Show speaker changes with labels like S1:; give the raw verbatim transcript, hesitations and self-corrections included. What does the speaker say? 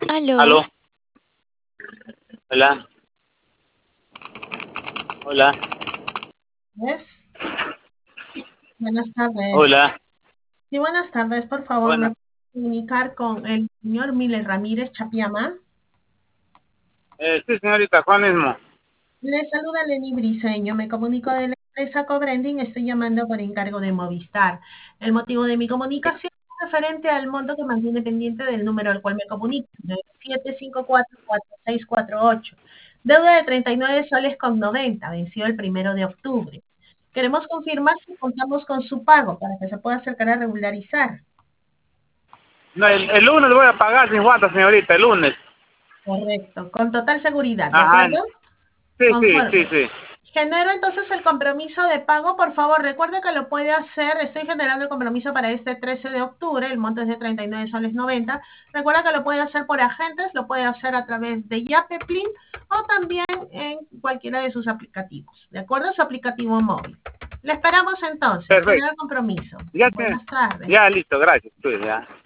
S1: Aló,
S2: Aló, hola, hola,
S3: ¿Ves? Buenas tardes.
S2: hola,
S3: Sí, buenas tardes. Por favor, ¿me
S2: bueno,
S3: puede comunicar con el señor Miller Ramírez Chapiama?
S2: eh, sí señorita, Juan mismo.
S3: Le saluda Lenny Briseño. Me comunico de la empresa Cobrending. Estoy llamando por encargo de Movistar. El motivo de mi comunicación es referente al monto que mantiene pendiente del número al cual me comunico, siete cinco cuatro, cuatro seis cuatro ocho. Deuda de treinta y nueve soles con noventa, vencido el primero de octubre. Queremos confirmar si contamos con su pago para que se pueda acercar a regularizar.
S2: No, el, el lunes voy a pagar sin falta señorita, el lunes.
S3: Correcto, con total seguridad, ¿de
S2: Ajá,
S3: acuerdo?
S2: sí, sí, sí,
S3: Conforme.
S2: sí.
S3: Genero entonces el compromiso de pago, por favor, recuerde que lo puede hacer, estoy generando el compromiso para este trece de octubre, el monto es de treinta y nueve soles noventa. Recuerda que lo puede hacer por agentes, lo puede hacer a través de Yape, Plin o también en cualquiera de sus aplicativos, ¿de acuerdo? Su aplicativo móvil. Le esperamos entonces, genera
S2: Perfecto.
S3: el compromiso.
S2: Ya, te-
S3: Buenas tardes.
S2: ya listo, gracias. Pues, ya.